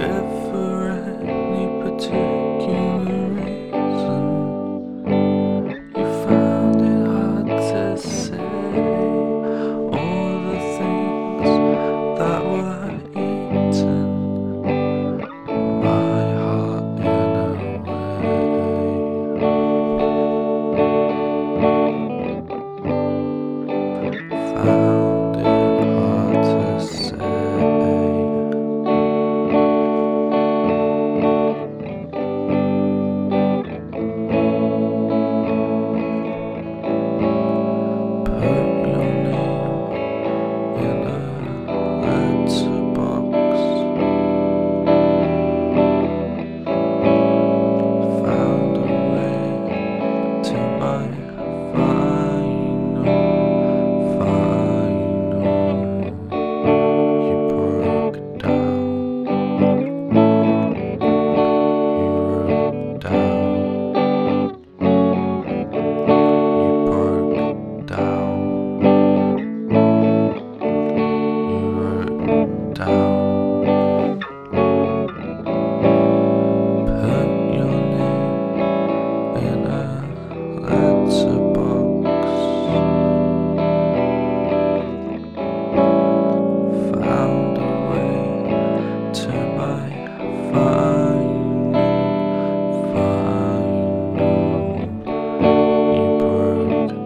If for any particular reason you found it hard to say all the things that were eaten my heart in a way. Found it hard to say.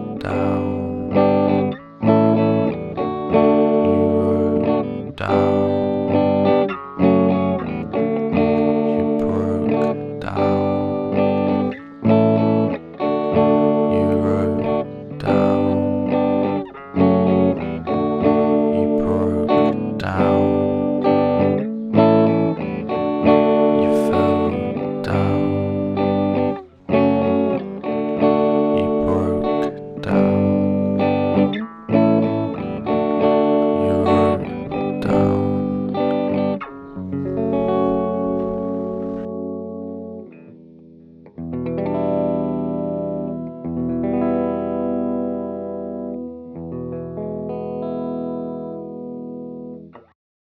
Down.